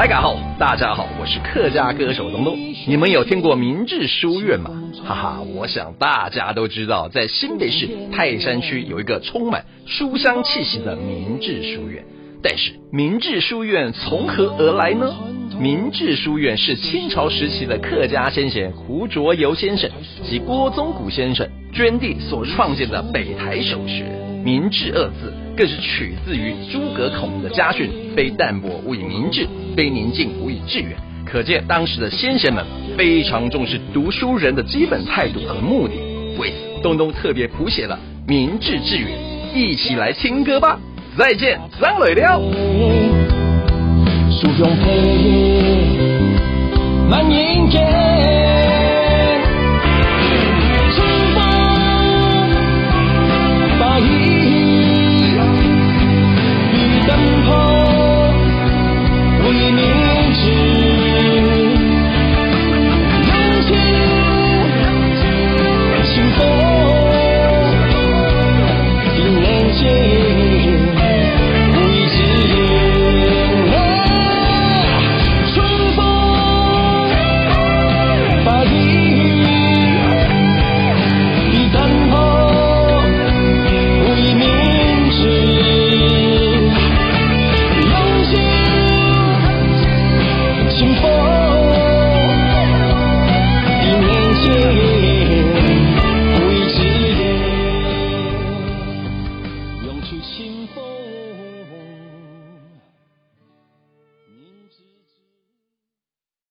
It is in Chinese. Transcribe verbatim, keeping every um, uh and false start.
大家好，大家好，我是客家歌手东东。你们有听过明治书院吗？哈哈，我想大家都知道，在新北市泰山区有一个充满书香气息的明治书院。但是明治书院从何而来呢？明治书院是清朝时期的客家先贤胡卓游先生及郭宗古先生捐地所创建的北台首学。明治二字更是取自于诸葛孔的家训，非淡泊无以明志，非宁静无以致远。可见当时的先贤们非常重视读书人的基本态度和目的。为此，东东特别谱写了明志致远，一起来听歌吧。再见，张磊了。